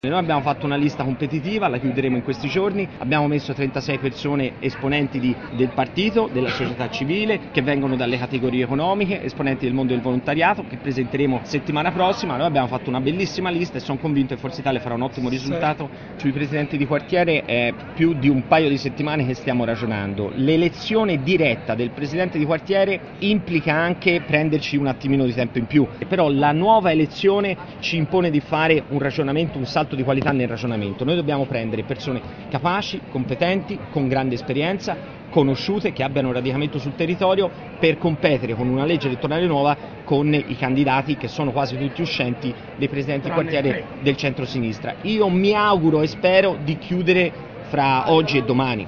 Noi abbiamo fatto una lista competitiva, la chiuderemo in questi giorni, abbiamo messo 36 persone esponenti del partito, della società civile, che vengono dalle categorie economiche, esponenti del mondo del volontariato, che presenteremo settimana prossima. Noi abbiamo fatto una bellissima lista e sono convinto che Forza Italia farà un ottimo risultato. Sui presidenti di quartiere è più di un paio di settimane che stiamo ragionando. L'elezione diretta del presidente di quartiere implica anche prenderci un attimino di tempo in più, però la nuova elezione ci impone di fare un ragionamento, un salto di qualità nel ragionamento. Noi dobbiamo prendere persone capaci, competenti, con grande esperienza, conosciute, che abbiano radicamento sul territorio, per competere con una legge elettorale nuova con i candidati che sono quasi tutti uscenti dei presidenti di quartiere del centro-sinistra. Io mi auguro e spero di chiudere fra oggi e domani.